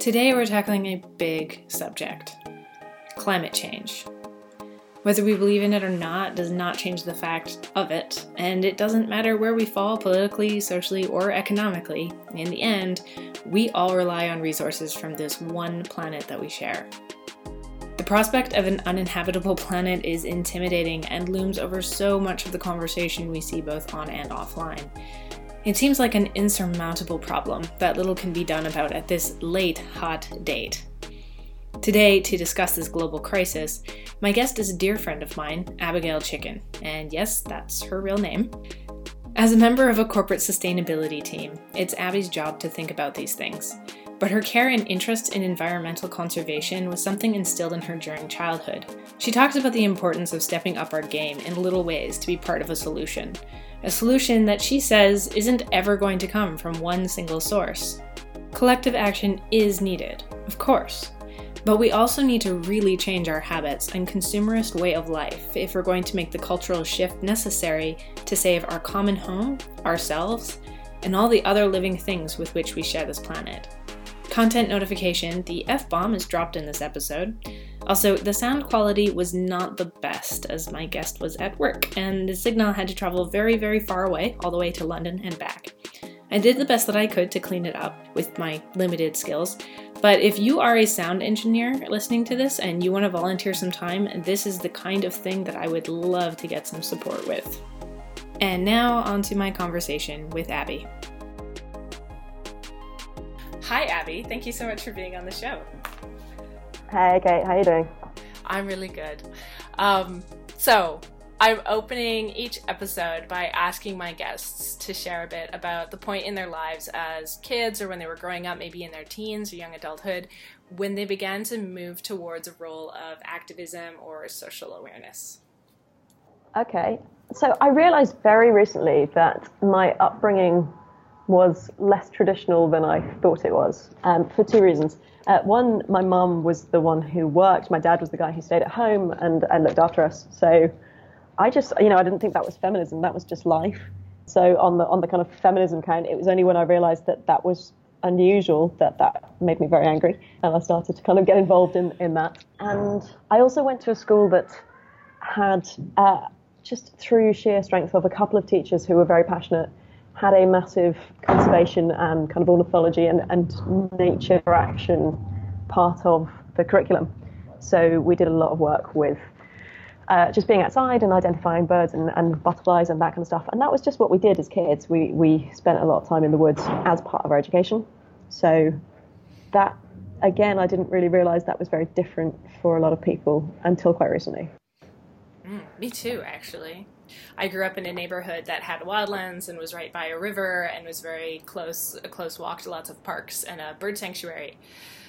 Today we're tackling a big subject, climate change. Whether we believe in it or not does not change the fact of it, and it doesn't matter where we fall politically, socially, or economically. In the end, we all rely on resources from this one planet that we share. The prospect of an uninhabitable planet is intimidating and looms over so much of the conversation we see both on and offline. It seems like an insurmountable problem that little can be done about at this late, hot date. Today, to discuss this global crisis, my guest is a dear friend of mine, Abigail Chicken, and yes, that's her real name. As a member of a corporate sustainability team, it's Abby's job to think about these things, but her care and interest in environmental conservation was something instilled in her during childhood. She talks about the importance of stepping up our game in little ways to be part of a solution that she says isn't ever going to come from one single source. Collective action is needed, of course, but we also need to really change our habits and consumerist way of life if we're going to make the cultural shift necessary to save our common home, ourselves, and all the other living things with which we share this planet. Content notification, the F-bomb is dropped in this episode. Also, the sound quality was not the best as my guest was at work, and the signal had to travel very, very far away, all the way to London and back. I did the best that I could to clean it up with my limited skills, but if you are a sound engineer listening to this and you want to volunteer some time, this is the kind of thing that I would love to get some support with. And now on to my conversation with Abby. Hi, Abby. Thank you so much for being on the show. Hey, Kate. How you doing? I'm really good. So I'm opening each episode by asking my guests to share a bit about the point in their lives as kids or when they were growing up, maybe in their teens or young adulthood, when they began to move towards a role of activism or social awareness. Okay. So I realized very recently that my upbringing was less traditional than I thought it was, for two reasons. One, my mum was the one who worked. My dad was the guy who stayed at home and looked after us. So I just, I didn't think that was feminism. That was just life. So on the kind of feminism count, it was only when I realized that was unusual that made me very angry. And I started to kind of get involved in that. And I also went to a school that had, just through sheer strength of a couple of teachers who were very passionate, had a massive conservation and kind of ornithology and nature interaction part of the curriculum. So we did a lot of work with just being outside and identifying birds and butterflies and that kind of stuff. And that was just what we did as kids. We spent a lot of time in the woods as part of our education. So that, again, I didn't really realize that was very different for a lot of people until quite recently. Me too, actually. I grew up in a neighborhood that had wildlands and was right by a river and was very a close walk to lots of parks and a bird sanctuary.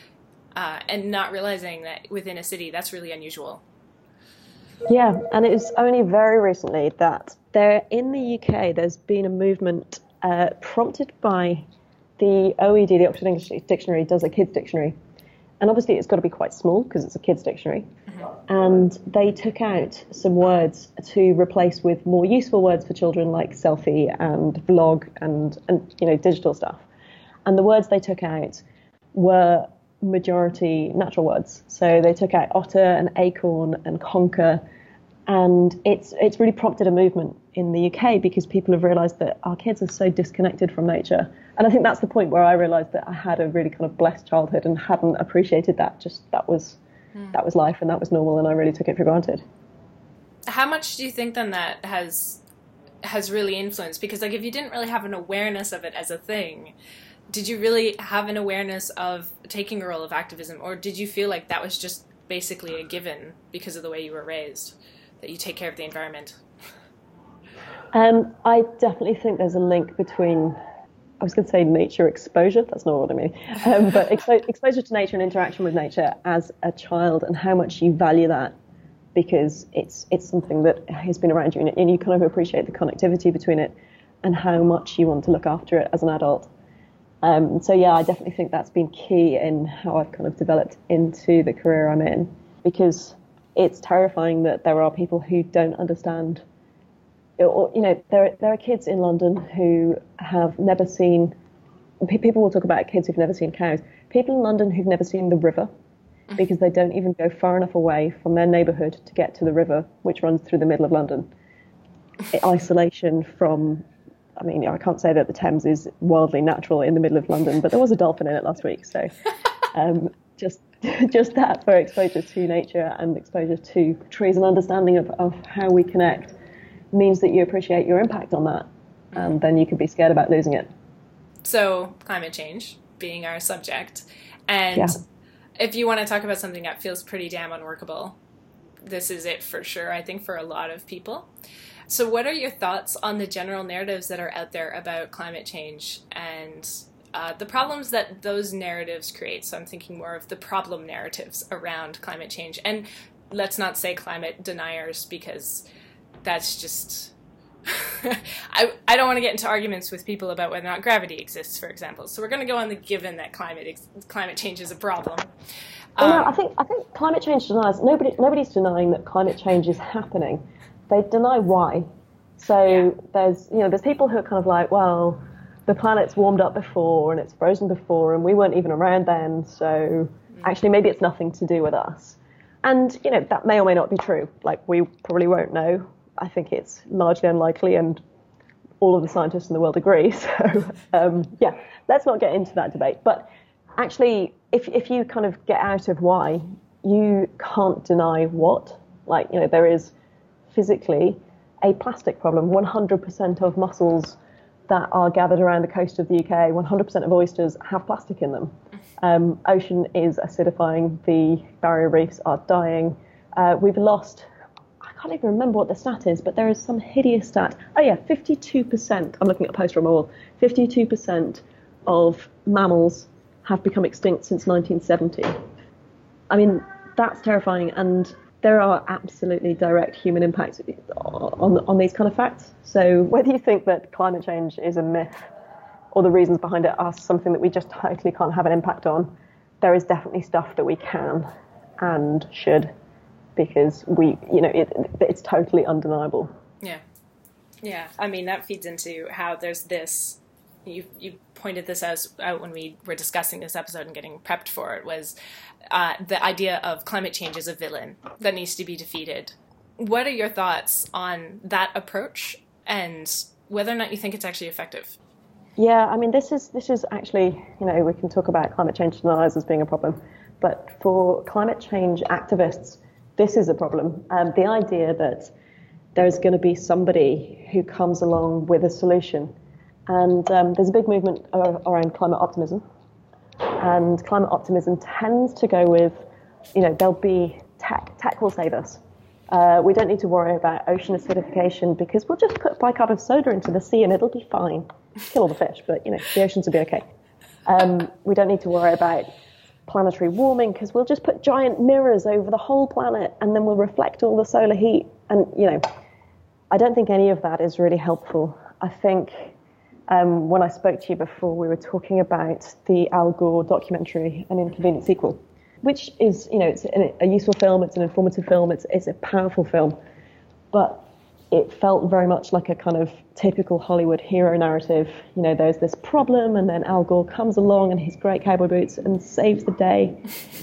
And not realizing that within a city, that's really unusual. Yeah, and it was only very recently that in the UK, there's been a movement prompted by the OED, the Oxford English Dictionary, does a kids dictionary. And obviously it's got to be quite small because it's a kids dictionary. And they took out some words to replace with more useful words for children like selfie and vlog and digital stuff. And the words they took out were majority natural words. So they took out otter and acorn and conker. And it's really prompted a movement in the UK because people have realised that our kids are so disconnected from nature. And I think that's the point where I realised that I had a really kind of blessed childhood and hadn't appreciated that. Just that was life and that was normal, and I really took it for granted. How much do you think then that has really influenced? Because if you didn't really have an awareness of it as a thing, did you really have an awareness of taking a role of activism, or did you feel like that was just basically a given because of the way you were raised, that you take care of the environment? I definitely think there's a link between, I was going to say nature exposure, that's not what I mean, but exposure to nature and interaction with nature as a child and how much you value that because it's something that has been around you and you kind of appreciate the connectivity between it and how much you want to look after it as an adult. So yeah, I definitely think that's been key in how I've kind of developed into the career I'm in because it's terrifying that there are people who don't understand. There are kids in London who have never seen, people will talk about kids who've never seen cows, people in London who've never seen the river, because they don't even go far enough away from their neighbourhood to get to the river, which runs through the middle of London. Isolation from, I mean, I can't say that the Thames is wildly natural in the middle of London, but there was a dolphin in it last week. So just that for exposure to nature and exposure to trees and understanding of how we connect means that you appreciate your impact on that. And then you could be scared about losing it. So climate change being our subject. And if you want to talk about something that feels pretty damn unworkable, this is it for sure, I think, for a lot of people. So what are your thoughts on the general narratives that are out there about climate change and the problems that those narratives create? So I'm thinking more of the problem narratives around climate change. And let's not say climate deniers, because that's just... I don't want to get into arguments with people about whether or not gravity exists, for example. So we're going to go on the given that climate change is a problem. No, I think climate change denies. Nobody's denying that climate change is happening. They deny why. So there's people who are kind of like, well, the planet's warmed up before and it's frozen before and we weren't even around then. So actually, maybe it's nothing to do with us. And that may or may not be true. Like, we probably won't know. I think it's largely unlikely, and all of the scientists in the world agree. So, let's not get into that debate. But actually, if you kind of get out of why, you can't deny what. Like, there is physically a plastic problem. 100% of mussels that are gathered around the coast of the UK, 100% of oysters have plastic in them. Ocean is acidifying. The barrier reefs are dying. We've lost... I can't even remember what the stat is, but there is some hideous stat. 52%. I'm looking at a poster on my wall. 52% of mammals have become extinct since 1970. I mean, that's terrifying, and there are absolutely direct human impacts on these kind of facts. So whether you think that climate change is a myth or the reasons behind it are something that we just totally can't have an impact on, there is definitely stuff that we can and should, because it's totally undeniable. Yeah. I mean, that feeds into how there's this. You pointed this out when we were discussing this episode and getting prepped for it, was the idea of climate change as a villain that needs to be defeated. What are your thoughts on that approach and whether or not you think it's actually effective? Yeah, I mean, this is actually, we can talk about climate change deniers as being a problem, but for climate change activists, this is a problem. The idea that there's going to be somebody who comes along with a solution. And there's a big movement around climate optimism. And climate optimism tends to go with, there'll be tech. Tech will save us. We don't need to worry about ocean acidification because we'll just put bicarbonate soda into the sea and it'll be fine. Kill all the fish, but, the oceans will be okay. We don't need to worry about planetary warming because we'll just put giant mirrors over the whole planet and then we'll reflect all the solar heat. And, I don't think any of that is really helpful. I think when I spoke to you before, we were talking about the Al Gore documentary, An Inconvenient Sequel, which is, it's a useful film, it's an informative film, it's a powerful film, but it felt very much like a kind of typical Hollywood hero narrative. There's this problem, and then Al Gore comes along in his great cowboy boots and saves the day.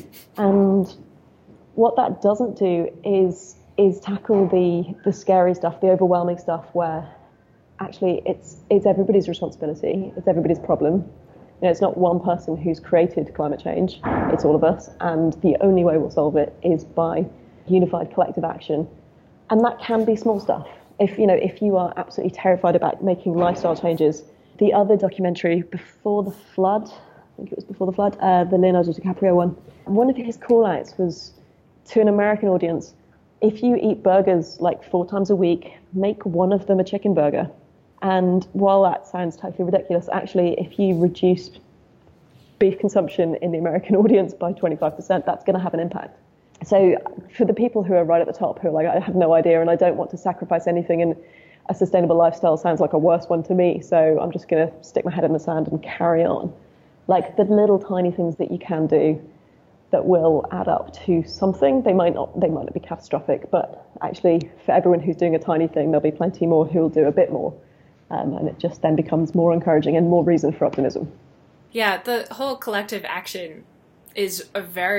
And what that doesn't do is tackle the scary stuff, the overwhelming stuff, where actually it's everybody's responsibility, it's everybody's problem. It's not one person who's created climate change, it's all of us, and the only way we'll solve it is by unified collective action. And that can be small stuff. If you are absolutely terrified about making lifestyle changes, the other documentary, Before the Flood, I think it was Before the Flood, the Leonardo DiCaprio one of his call-outs was to an American audience: if you eat burgers like 4 times a week, make one of them a chicken burger. And while that sounds totally ridiculous, actually, if you reduce beef consumption in the American audience by 25%, that's going to have an impact. So for the people who are right at the top, who are like, I have no idea and I don't want to sacrifice anything, and a sustainable lifestyle sounds like a worse one to me, so I'm just going to stick my head in the sand and carry on. Like, the little tiny things that you can do that will add up to something. They might not be catastrophic, but actually for everyone who's doing a tiny thing, there'll be plenty more who will do a bit more. And it just then becomes more encouraging and more reason for optimism. Yeah, the whole collective action is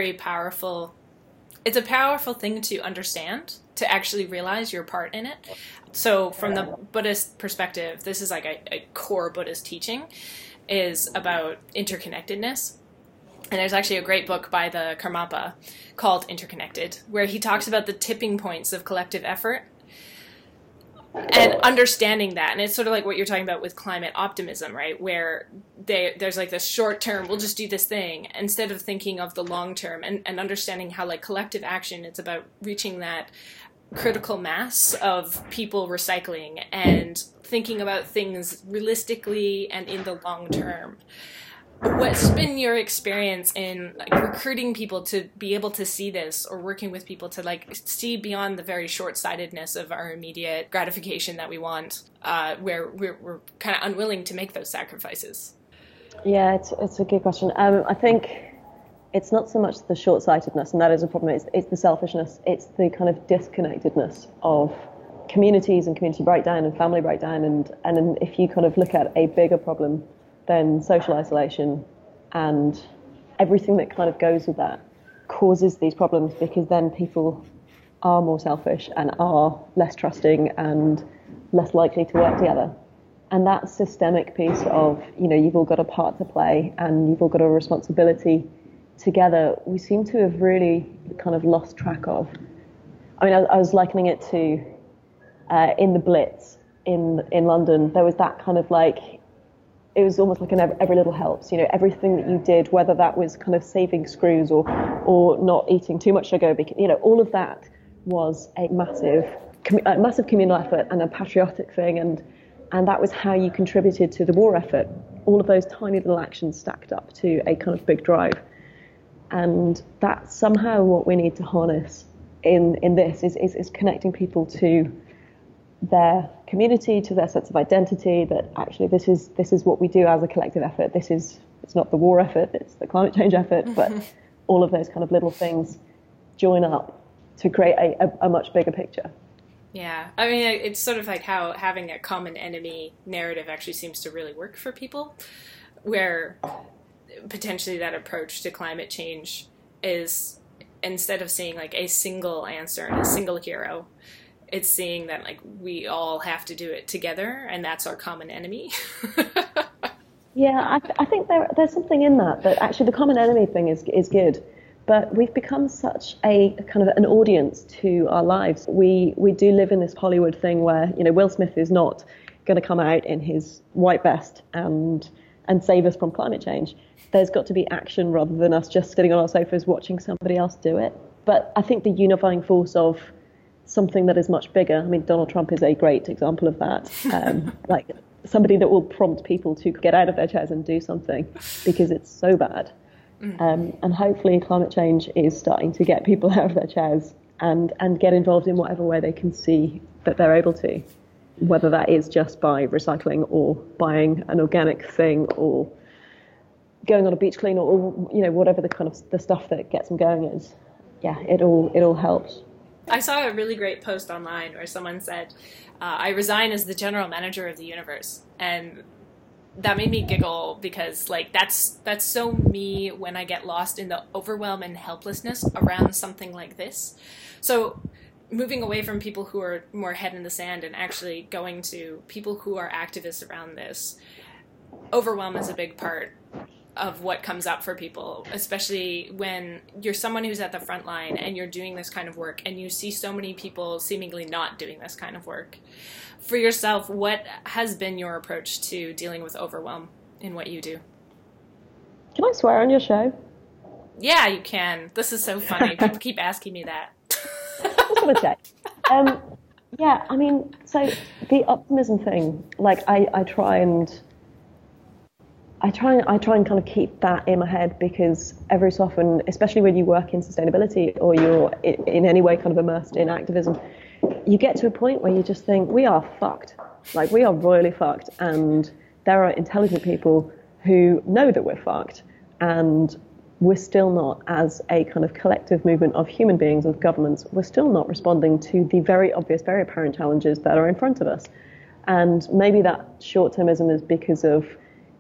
it's a powerful thing to understand, to actually realize your part in it. So from the Buddhist perspective, this is like a core Buddhist teaching, is about interconnectedness. And there's actually a great book by the Karmapa called Interconnected, where he talks about the tipping points of collective effort and understanding that. And it's sort of like what you're talking about with climate optimism, right? Where there's like this short term, we'll just do this thing, instead of thinking of the long term and understanding how like collective action, it's about reaching that critical mass of people recycling and thinking about things realistically and in the long term. What's been your experience in like recruiting people to be able to see this, or working with people to like see beyond the very short-sightedness of our immediate gratification that we want, where we're kind of unwilling to make those sacrifices? Yeah, it's a good question. I think it's not so much the short-sightedness, and that is a problem. It's the selfishness. It's the kind of disconnectedness of communities and community breakdown and family breakdown. And if you kind of look at a bigger problem, then social isolation and everything that kind of goes with that causes these problems, because then people are more selfish and are less trusting and less likely to work together. And that systemic piece of, you've all got a part to play and you've all got a responsibility together, we seem to have really kind of lost track of. I mean, I was likening it to in the Blitz in London, there was that kind of like, it was almost like every little helps, everything that you did, whether that was kind of saving screws or not eating too much sugar, all of that was a massive communal effort and a patriotic thing, and that was how you contributed to the war effort. All of those tiny little actions stacked up to a kind of big drive. And that's somehow what we need to harness in this is connecting people to their community, to their sense of identity, that actually this is what we do as a collective effort. It's not the war effort, it's the climate change effort, but all of those kind of little things join up to create a much bigger picture. Yeah, I mean, it's sort of like how having a common enemy narrative actually seems to really work for people, where potentially that approach to climate change is, instead of seeing like a single answer and a single hero, it's seeing that like we all have to do it together, and that's our common enemy. Yeah, I think there's something in that actually the common enemy thing is good, but we've become such a kind of an audience to our lives. We do live in this Hollywood thing where Will Smith is not going to come out in his white vest and save us from climate change. There's got to be action rather than us just sitting on our sofas watching somebody else do it. But I think the unifying force of something that is much bigger. I mean, Donald Trump is a great example of that. Like somebody that will prompt people to get out of their chairs and do something because it's so bad. And hopefully climate change is starting to get people out of their chairs and get involved in whatever way they can see that they're able to, whether that is just by recycling or buying an organic thing or going on a beach clean or whatever the kind of the stuff that gets them going is. Yeah, it all helps. I saw a really great post online where someone said, I resign as the general manager of the universe. And that made me giggle because like that's so me when I get lost in the overwhelm and helplessness around something like this. So moving away from people who are more head in the sand and actually going to people who are activists around this, overwhelm is a big part of what comes up for people, especially when you're someone who's at the front line and you're doing this kind of work and you see so many people seemingly not doing this kind of work. For yourself, what has been your approach to dealing with overwhelm in what you do? Can I swear on your show? Yeah, you can. This is so funny. People keep asking me that. I just want to check. Yeah, I mean, so the optimism thing, like I try and kind of keep that in my head, because every so often, especially when you work in sustainability or you're in any way kind of immersed in activism, you get to a point where you just think we are fucked. Like we are royally fucked, and there are intelligent people who know that we're fucked, and we're still not, as a kind of collective movement of human beings, of governments, we're still not responding to the very obvious, very apparent challenges that are in front of us. And maybe that short-termism is because of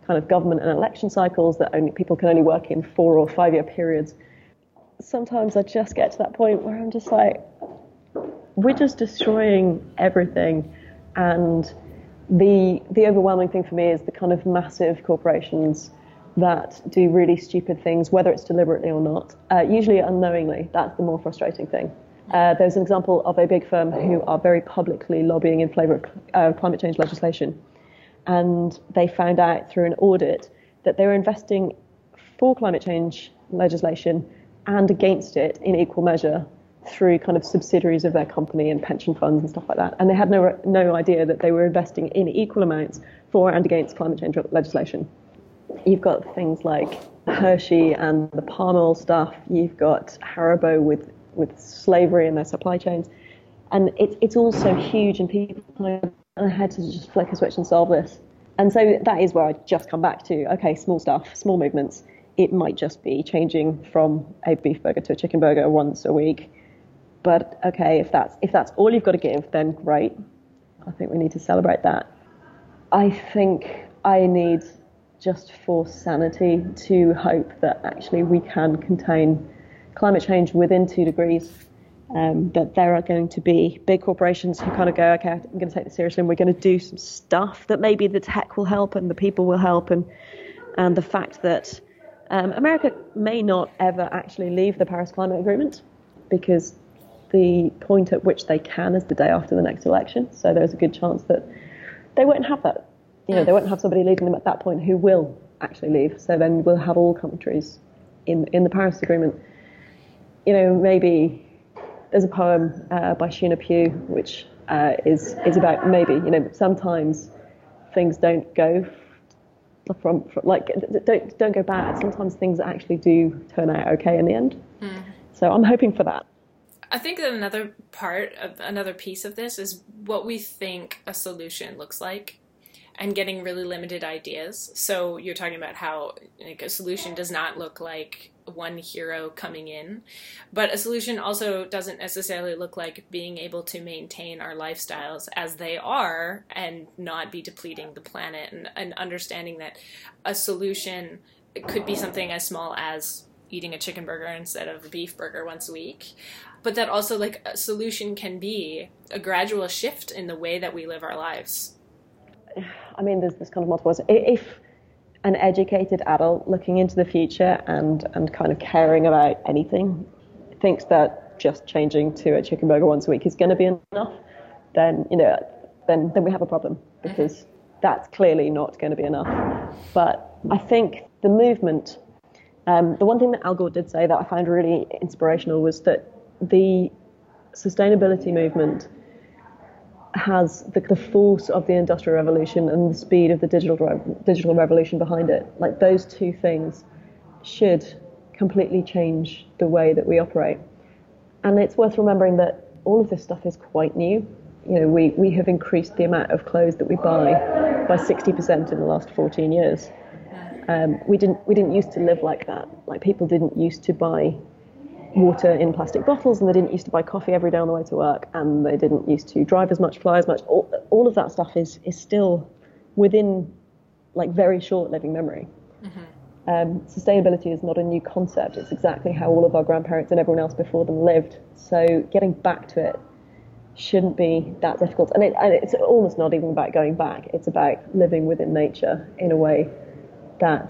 kind of government and election cycles that only people can only work in 4 or 5 year periods. Sometimes I just get to that point where I'm just like, we're just destroying everything. And the overwhelming thing for me is the kind of massive corporations that do really stupid things, whether it's deliberately or not, usually unknowingly. That's the more frustrating thing. There's an example of a big firm who are very publicly lobbying in favour of climate change legislation. And they found out through an audit that they were investing for climate change legislation and against it in equal measure through kind of subsidiaries of their company and pension funds and stuff like that. And they had no idea that they were investing in equal amounts for and against climate change legislation. You've got things like Hershey and the palm oil stuff. You've got Haribo with slavery in their supply chains. And it's all so huge, and people had to just flick a switch and solve this. And so that is where I just come back to, okay, small stuff, small movements. It might just be changing from a beef burger to a chicken burger once a week. But okay, if that's all you've got to give, then great. I think we need to celebrate that. I think I need, just for sanity, to hope that actually we can contain climate change within 2 degrees. That there are going to be big corporations who kind of go, okay, I'm going to take this seriously, and we're going to do some stuff that maybe the tech will help and the people will help, and the fact that America may not ever actually leave the Paris Climate Agreement, because the point at which they can is the day after the next election. So there's a good chance that they won't have that. They won't have somebody leading them at that point who will actually leave. So then we'll have all countries in the Paris Agreement. Maybe there's a poem by Sheena Pugh which is about maybe, sometimes things don't go from like don't go bad. Sometimes things actually do turn out okay in the end. So I'm hoping for that. I think that another piece of this is what we think a solution looks like, and getting really limited ideas. So you're talking about how a solution does not look like one hero coming in, but a solution also doesn't necessarily look like being able to maintain our lifestyles as they are and not be depleting the planet, and understanding that a solution could be something as small as eating a chicken burger instead of a beef burger once a week, but that also a solution can be a gradual shift in the way that we live our lives. I mean, there's kind of multiple ways. If an educated adult looking into the future and kind of caring about anything thinks that just changing to a chicken burger once a week is going to be enough, then we have a problem, because that's clearly not going to be enough. But I think the movement, the one thing that Al Gore did say that I found really inspirational was that the sustainability movement has the force of the Industrial Revolution and the speed of the digital revolution behind it. Like, those two things should completely change the way that we operate. And it's worth remembering that all of this stuff is quite new. We have increased the amount of clothes that we buy by 60% in the last 14 years. We didn't used to live like that. Like, people didn't used to buy water in plastic bottles, and they didn't used to buy coffee every day on the way to work, and they didn't used to drive as much, fly as much. All of that stuff is still within very short living memory. Sustainability is not a new concept. It's exactly how all of our grandparents and everyone else before them lived. So getting back to it shouldn't be that difficult. And it's almost not even about going back. It's about living within nature in a way that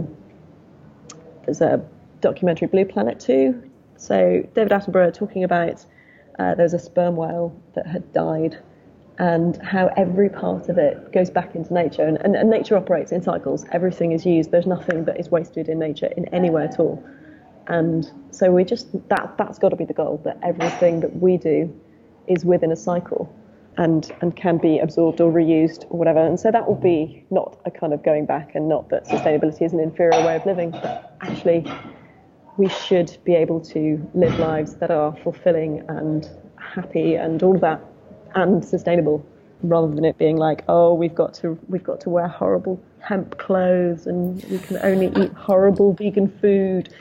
there's a documentary, Blue Planet 2. So David Attenborough talking about there was a sperm whale that had died, and how every part of it goes back into nature. And nature operates in cycles. Everything is used. There's nothing that is wasted in nature in anywhere at all. And so that's got to be the goal, that everything that we do is within a cycle and can be absorbed or reused or whatever. And so that will be not a kind of going back, and not that sustainability is an inferior way of living, but actually we should be able to live lives that are fulfilling and happy and all of that, and sustainable, rather than it being like, oh, we've got to wear horrible hemp clothes and we can only eat horrible vegan food.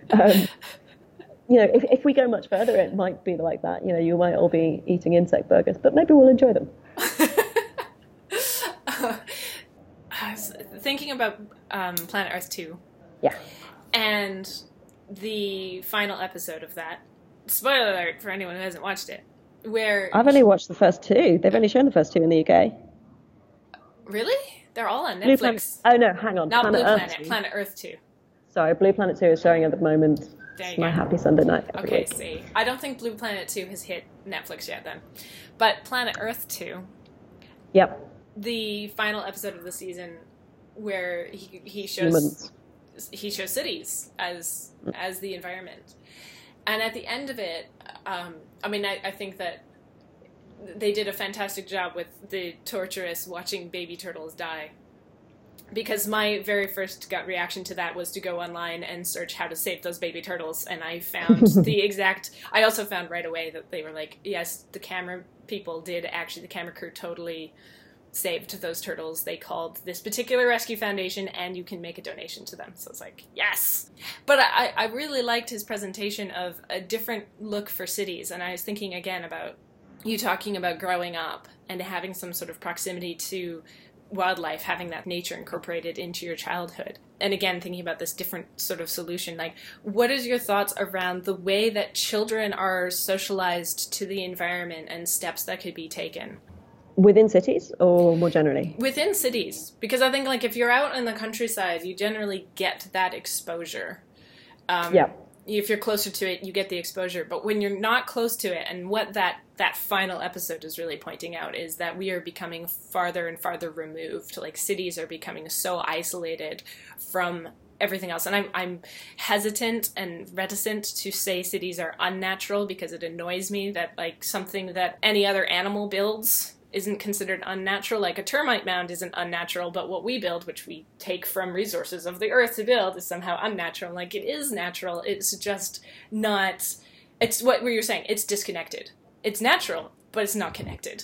If we go much further, it might be like that. You might all be eating insect burgers, but maybe we'll enjoy them. thinking about Planet Earth 2. Yeah. And the final episode of that. Spoiler alert for anyone who hasn't watched it. Where I've only watched the first two. They've only shown the first two in the UK. Really? They're all on Netflix. Oh no, hang on. Not Planet Blue Earth Planet. 2. Planet Earth 2. Sorry, Blue Planet 2 is showing at the moment. There you It's go. my happy Sunday night. Okay, see. I don't think Blue Planet 2 has hit Netflix yet then. But Planet Earth 2, Yep. the final episode of the season where he shows Humans. cities as the environment. And at the end of it, I think that they did a fantastic job with the torturous watching baby turtles die. Because my very first gut reaction to that was to go online and search how to save those baby turtles, and I found I also found right away that they were like, yes, the camera crew totally saved those turtles. They called this particular rescue foundation, and you can make a donation to them. So it's like, yes! But I really liked his presentation of a different look for cities, and I was thinking again about you talking about growing up and having some sort of proximity to wildlife, having that nature incorporated into your childhood. And again, thinking about this different sort of solution, like, what is your thoughts around the way that children are socialized to the environment and steps that could be taken? Within cities or more generally? Within cities. Because I think, like, if you're out in the countryside, you generally get that exposure. Yeah. If you're closer to it, you get the exposure. But when you're not close to it, and what that final episode is really pointing out is that we are becoming farther and farther removed. Like, cities are becoming so isolated from everything else. And I'm hesitant and reticent to say cities are unnatural, because it annoys me that, like, something that any other animal builds isn't considered unnatural. Like, a termite mound isn't unnatural, but what we build, which we take from resources of the earth to build, is somehow unnatural. Like, it is natural. It's just not... It's what you're saying. It's disconnected. It's natural, but it's not connected.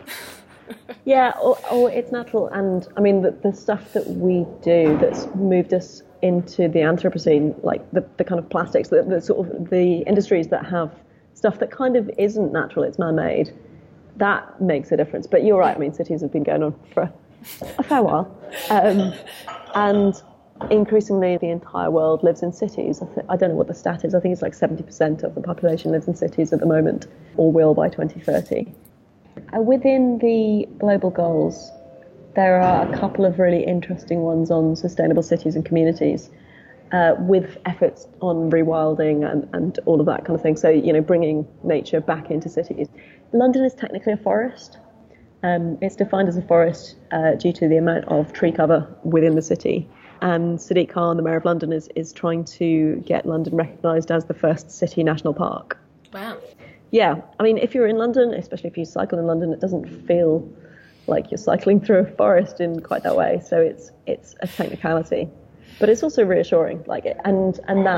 Yeah, or it's natural. And, I mean, the stuff that we do that's moved us into the Anthropocene, like the kind of plastics, the sort of the industries that have stuff that kind of isn't natural, it's man-made, that makes a difference. But you're right, I mean, cities have been going on for a fair while. And increasingly the entire world lives in cities. I don't know what the stat is. I think it's like 70% of the population lives in cities at the moment, or will by 2030. Within the global goals, there are a couple of really interesting ones on sustainable cities and communities, with efforts on rewilding and all of that kind of thing. So, bringing nature back into cities. London is technically a forest. It's defined as a forest due to the amount of tree cover within the city. And Sadiq Khan, the Mayor of London, is trying to get London recognised as the first city national park. Wow. Yeah, I mean, if you're in London, especially if you cycle in London, it doesn't feel like you're cycling through a forest in quite that way. So it's a technicality, but it's also reassuring. And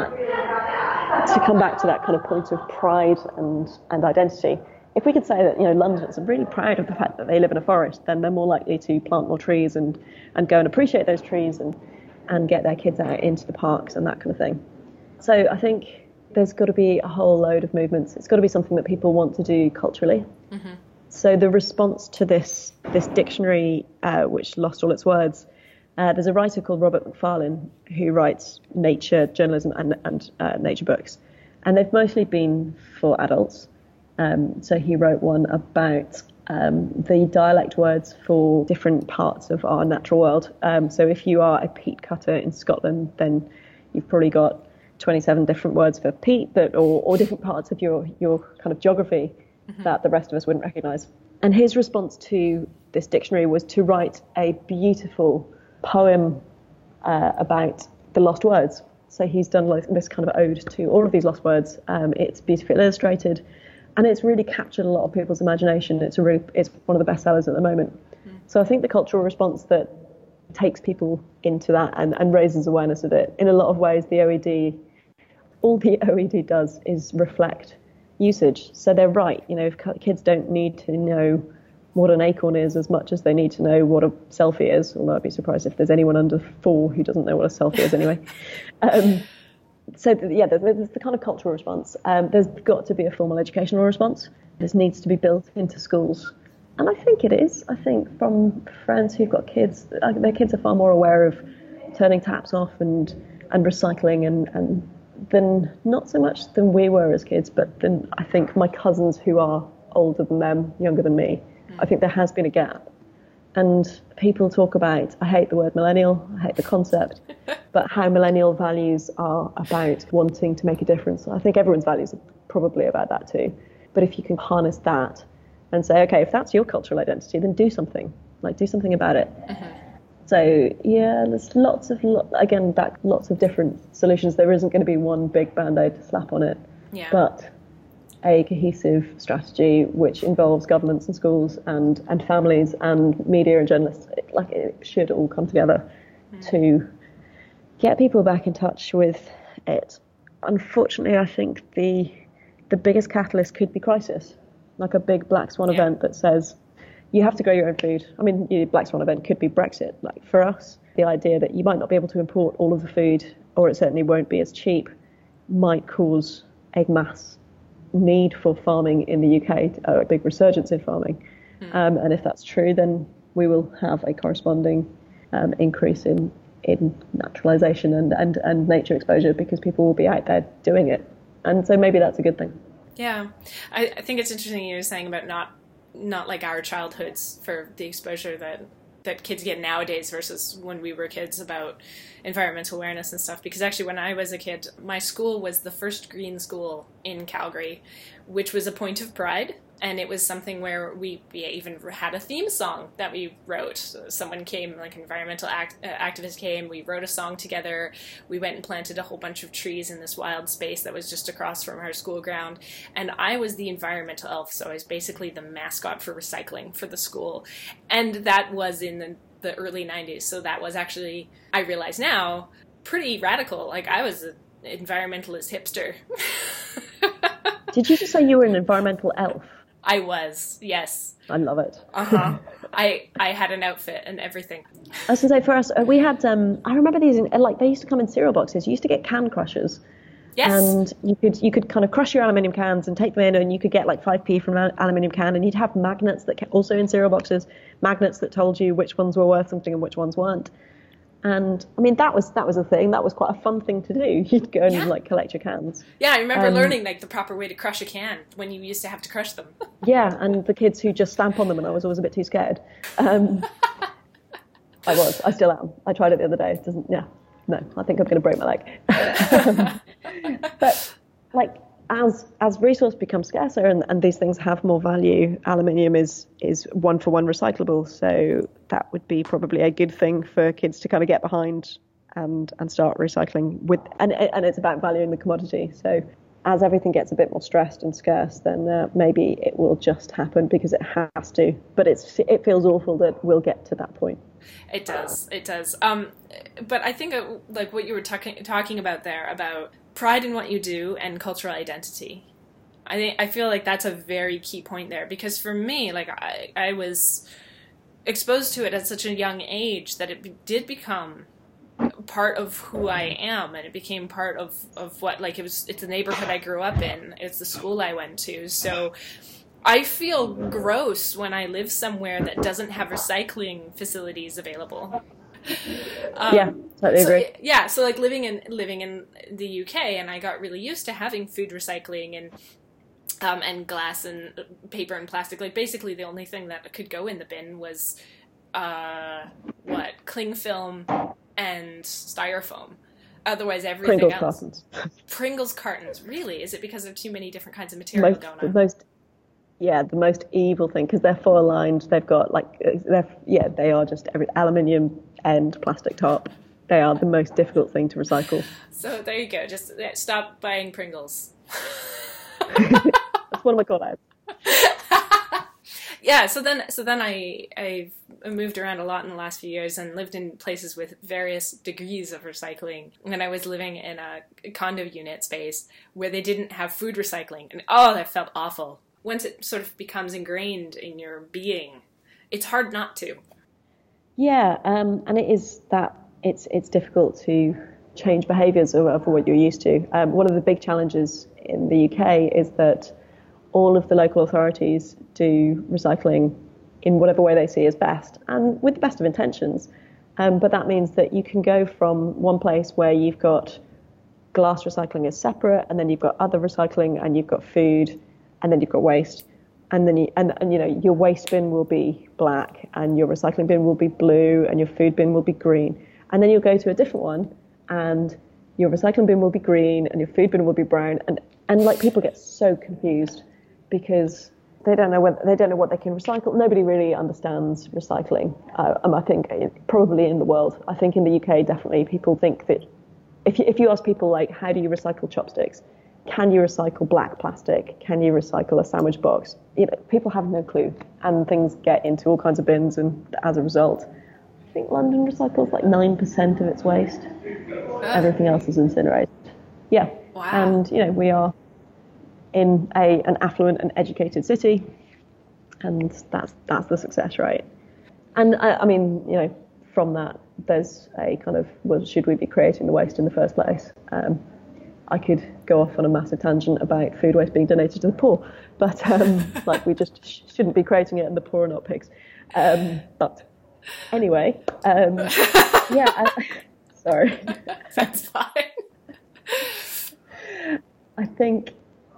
that, to come back to that kind of point of pride and identity. If we could say that, Londoners are really proud of the fact that they live in a forest, then they're more likely to plant more trees and go and appreciate those trees and get their kids out into the parks and that kind of thing. So I think there's got to be a whole load of movements. It's got to be something that people want to do culturally. Mm-hmm. So the response to this dictionary, which lost all its words, there's a writer called Robert Macfarlane who writes nature journalism and nature books. And they've mostly been for adults. So he wrote one about the dialect words for different parts of our natural world. So if you are a peat cutter in Scotland, then you've probably got 27 different words for peat, or different parts of your kind of geography that the rest of us wouldn't recognise. And his response to this dictionary was to write a beautiful poem about the lost words. So he's done this kind of ode to all of these lost words. It's beautifully illustrated. And it's really captured a lot of people's imagination. It's one of the best sellers at the moment. So I think the cultural response that takes people into that and raises awareness of it, in a lot of ways, all the OED does is reflect usage. So they're right. If kids don't need to know what an acorn is as much as they need to know what a selfie is, although I'd be surprised if there's anyone under 4 who doesn't know what a selfie is anyway. So, there's the kind of cultural response. There's got to be a formal educational response. This needs to be built into schools. And I think it is. I think from friends who've got kids, their kids are far more aware of turning taps off and recycling and than not so much than we were as kids, but then I think my cousins who are older than them, younger than me, I think there has been a gap. And people talk about, I hate the word millennial, I hate the concept, but how millennial values are about wanting to make a difference. I think everyone's values are probably about that too. But if you can harness that and say, okay, if that's your cultural identity, then do something. Like, do something about it. So, yeah, there's lots of different solutions. There isn't going to be one big Band-Aid to slap on it. Yeah. But a cohesive strategy which involves governments and schools and families and media and journalists, it should all come together to get people back in touch with it. Unfortunately, I think the biggest catalyst could be crisis, like a big black swan event that says you have to grow your own food. I mean, the black swan event could be Brexit. Like, for us, the idea that you might not be able to import all of the food, or it certainly won't be as cheap, might cause a mass need for farming in the UK, a big resurgence in farming. And if that's true, then we will have a corresponding increase in naturalisation and nature exposure, because people will be out there doing it. And so maybe that's a good thing. Yeah. I think it's interesting you were saying about not like our childhoods for the exposure that kids get nowadays versus when we were kids about environmental awareness and stuff. Because actually when I was a kid, my school was the first green school in Calgary, which was a point of pride. And it was something where we even had a theme song that we wrote. So someone came, like an environmental activist came, we wrote a song together. We went and planted a whole bunch of trees in this wild space that was just across from our school ground. And I was the environmental elf, so I was basically the mascot for recycling for the school. And that was in the early 90s. So that was actually, I realize now, pretty radical. Like, I was an environmentalist hipster. Did you just say you were an environmental elf? I was, yes. I love it. I had an outfit and everything. I was going to say, for us, we had, I remember these, they used to come in cereal boxes. You used to get can crushers. Yes. And you could kind of crush your aluminium cans and take them in, and you could get like 5p from an aluminium can, and you'd have magnets that also in cereal boxes, magnets that told you which ones were worth something and which ones weren't. And I mean, that was a thing. That was quite a fun thing to do. You'd go and collect your cans. Yeah, I remember learning the proper way to crush a can when you used to have to crush them. Yeah, and the kids who just stamp on them, and I was always a bit too scared. I still am. I tried it the other day. It doesn't. Yeah, no, I think I'm going to break my leg. But as resource becomes scarcer and these things have more value, aluminium is 1-for-1 recyclable. So that would be probably a good thing for kids to kind of get behind and start recycling with. And it's about valuing the commodity. So as everything gets a bit more stressed and scarce, then maybe it will just happen because it has to. But it feels awful that we'll get to that point. It does. But I think like what you were talking about there about pride in what you do and cultural identity. I feel like that's a very key point there, because for me, like I was exposed to it at such a young age that it did become part of who I am, and it became part of what, like, it's the neighborhood I grew up in, it's the school I went to. So I feel gross when I live somewhere that doesn't have recycling facilities available. Yeah, totally agree. Yeah, so like living in the UK, and I got really used to having food recycling and glass and paper and plastic. Like, basically the only thing that could go in the bin was cling film and styrofoam. Otherwise, everything Pringles else. Cartons. Pringles cartons. Really? Is it because there are too many different kinds of material going on? The most evil thing, because they're foil lined. They've got they are just aluminium and plastic top. They are the most difficult thing to recycle. So there you go. Just stop buying Pringles. That's one of my call outs. Yeah, so then I've moved around a lot in the last few years and lived in places with various degrees of recycling. And I was living in a condo unit space where they didn't have food recycling. And that felt awful. Once it sort of becomes ingrained in your being, it's hard not to. Yeah, and it is that it's difficult to change behaviours of what you're used to. One of the big challenges in the UK is that all of the local authorities do recycling in whatever way they see as best, and with the best of intentions. But that means that you can go from one place where you've got glass recycling is separate, and then you've got other recycling, and you've got food, and then you've got waste, and then your waste bin will be black, and your recycling bin will be blue, and your food bin will be green, and then you'll go to a different one, and your recycling bin will be green, and your food bin will be brown, and like people get so confused because they don't know what they can recycle. Nobody really understands recycling. I think probably in the world. I think in the UK definitely people think that if you ask people like, how do you recycle chopsticks? Can you recycle black plastic? Can you recycle a sandwich box? People have no clue, and things get into all kinds of bins, and as a result, I think London recycles like 9% of its waste. Everything else is incinerated. Yeah. Wow. And we are in an affluent and educated city, and that's the success rate. And I mean, from that, there's a kind of, well, should we be creating the waste in the first place? I could go off on a massive tangent about food waste being donated to the poor, but like we just shouldn't be creating it, and the poor are not pigs. But anyway, sorry. That's fine. I think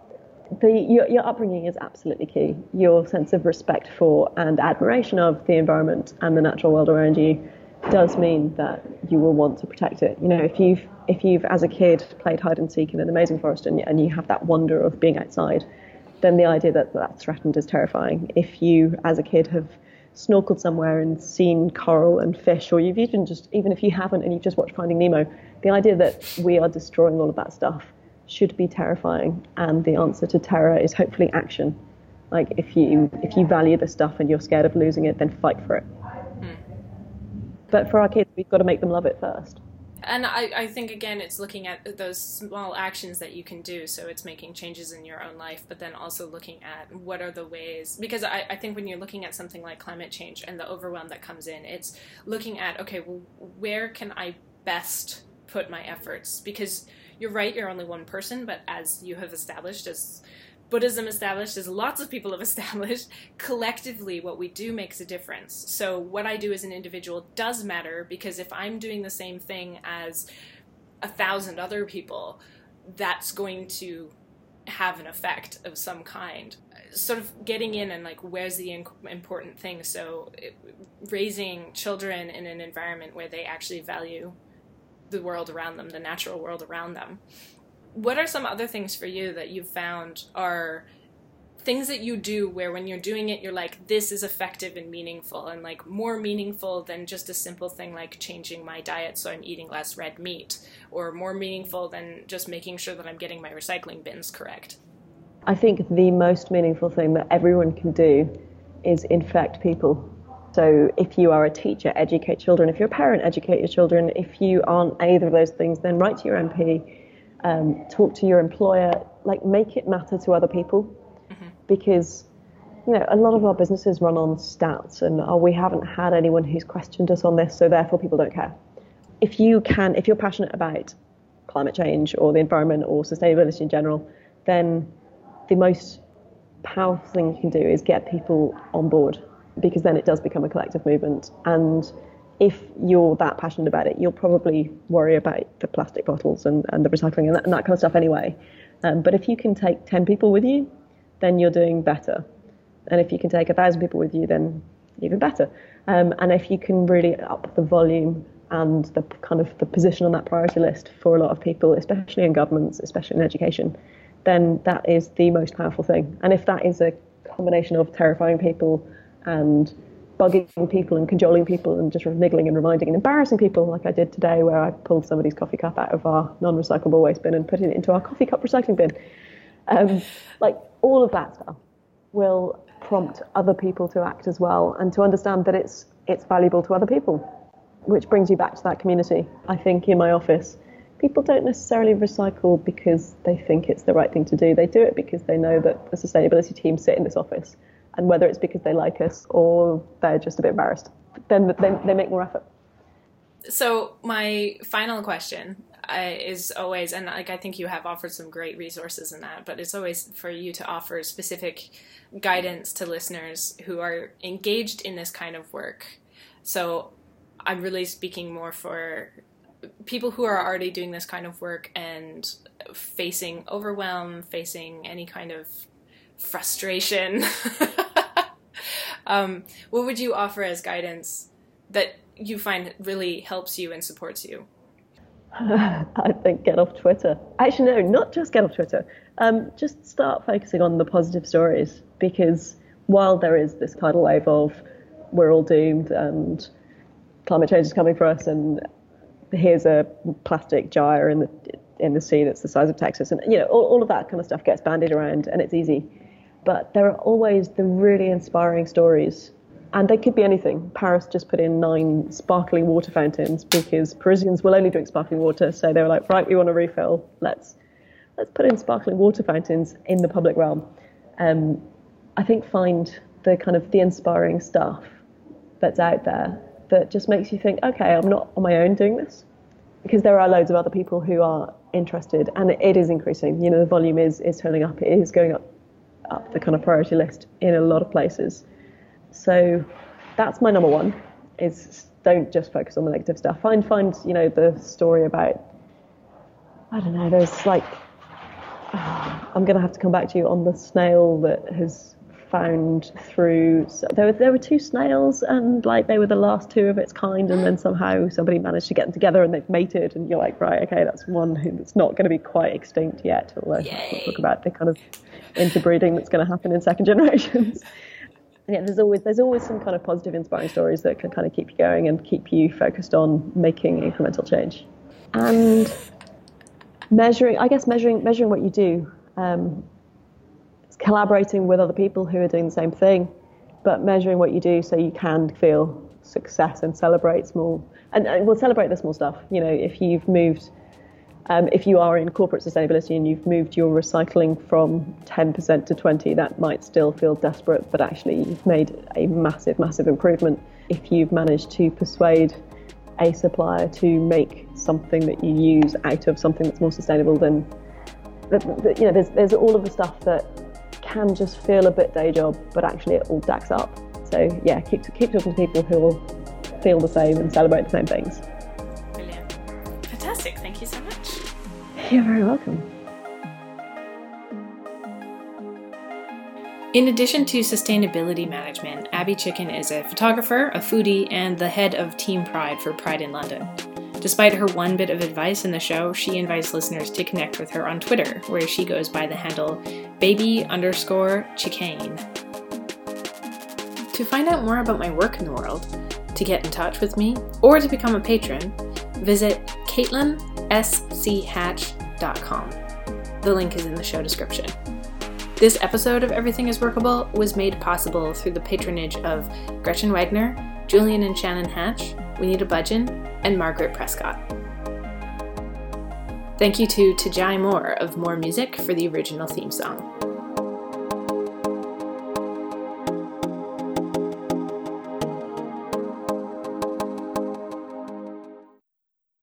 your upbringing is absolutely key. Your sense of respect for and admiration of the environment and the natural world around you does mean that you will want to protect it. If you've as a kid played hide and seek in an amazing forest and you have that wonder of being outside, then the idea that that's threatened is terrifying. If you as a kid have snorkeled somewhere and seen coral and fish, or even if you haven't and you've just watched Finding Nemo, the idea that we are destroying all of that stuff should be terrifying. And the answer to terror is hopefully action. Like if you value the stuff and you're scared of losing it, then fight for it. But for our kids, we've got to make them love it first. And I think, again, it's looking at those small actions that you can do. So it's making changes in your own life, but then also looking at what are the ways. Because I think when you're looking at something like climate change and the overwhelm that comes in, it's looking at, okay, well, where can I best put my efforts? Because you're right, you're only one person, but as you have established, as Buddhism established, as lots of people have established, collectively what we do makes a difference. So what I do as an individual does matter, because if I'm doing the same thing as 1,000 other people, that's going to have an effect of some kind. Sort of getting in and like, where's the important thing? So raising children in an environment where they actually value the world around them, the natural world around them. What are some other things for you that you've found are things that you do where when you're doing it, you're like, this is effective and meaningful, and like more meaningful than just a simple thing like changing my diet so I'm eating less red meat, or more meaningful than just making sure that I'm getting my recycling bins correct? I think the most meaningful thing that everyone can do is infect people. So if you are a teacher, educate children. If you're a parent, educate your children. If you aren't either of those things, then write to your MP. Talk to your employer, like make it matter to other people, because a lot of our businesses run on stats and we haven't had anyone who's questioned us on this, so therefore people don't care. If you're passionate about climate change or the environment or sustainability in general, then the most powerful thing you can do is get people on board, because then it does become a collective movement. And if you're that passionate about it, you'll probably worry about the plastic bottles and the recycling and that kind of stuff anyway. But if you can take 10 people with you, then you're doing better. And if you can take 1,000 people with you, then even better. And if you can really up the volume and the kind of the position on that priority list for a lot of people, especially in governments, especially in education, then that is the most powerful thing. And if that is a combination of terrifying people and bugging people and cajoling people and just niggling and reminding and embarrassing people, like I did today, where I pulled somebody's coffee cup out of our non-recyclable waste bin and put it into our coffee cup recycling bin. Like all of that stuff will prompt other people to act as well, and to understand that it's valuable to other people, which brings you back to that community. I think in my office, people don't necessarily recycle because they think it's the right thing to do. They do it because they know that the sustainability team sit in this office. And whether it's because they like us or they're just a bit embarrassed, then they make more effort. So my final question, is always, and like I think you have offered some great resources in that, but it's always for you to offer specific guidance to listeners who are engaged in this kind of work. So I'm really speaking more for people who are already doing this kind of work and facing overwhelm, facing any kind of frustration. What would you offer as guidance that you find really helps you and supports you? I think get off Twitter. Actually, no, not just get off Twitter. Just start focusing on the positive stories, because while there is this tidal wave of we're all doomed and climate change is coming for us and here's a plastic gyre in the sea that's the size of Texas, and all of that kind of stuff gets bandied around and it's easy. But there are always the really inspiring stories. And they could be anything. Paris just put in 9 sparkling water fountains because Parisians will only drink sparkling water. So they were like, right, we want a refill. Let's put in sparkling water fountains in the public realm. I think find the inspiring stuff that's out there that just makes you think, okay, I'm not on my own doing this. Because there are loads of other people who are interested, and it is increasing. The volume is turning up. It is going up the kind of priority list in a lot of places. So that's my number one, is don't just focus on the negative stuff. Find the story about, I don't know, there's I'm going to have to come back to you on the snail that has found through, so there were 2 snails and they were the last 2 of its kind, and then somehow somebody managed to get them together and they've mated, and you're like, right, okay, that's one that's not going to be quite extinct yet, although we'll talk about the kind of interbreeding that's going to happen in second generations. And yeah, there's always some kind of positive, inspiring stories that can kind of keep you going and keep you focused on making incremental change. And measuring what you do. Collaborating with other people who are doing the same thing, but measuring what you do so you can feel success and celebrate small. And we'll celebrate the small stuff. If you've moved, if you are in corporate sustainability and you've moved your recycling from 10% to 20%, that might still feel desperate, but actually you've made a massive, massive improvement. If you've managed to persuade a supplier to make something that you use out of something that's more sustainable, then there's all of the stuff that can just feel a bit day job, but actually it all stacks up. So yeah, keep talking to people who will feel the same and celebrate the same things. Brilliant. Fantastic. Thank you so much. You're very welcome. In addition to sustainability management, Abby Chicken is a photographer, a foodie, and the head of Team Pride for Pride in London. Despite her one bit of advice in the show, she invites listeners to connect with her on Twitter, where she goes by the handle baby_chicane. To find out more about my work in the world, to get in touch with me, or to become a patron, visit CaitlinSCHatch.com. The link is in the show description. This episode of Everything is Workable was made possible through the patronage of Gretchen Wagner, Julian and Shannon Hatch, Winita Budgeon, and Margaret Prescott. Thank you to Tajai Moore of More Music for the original theme song.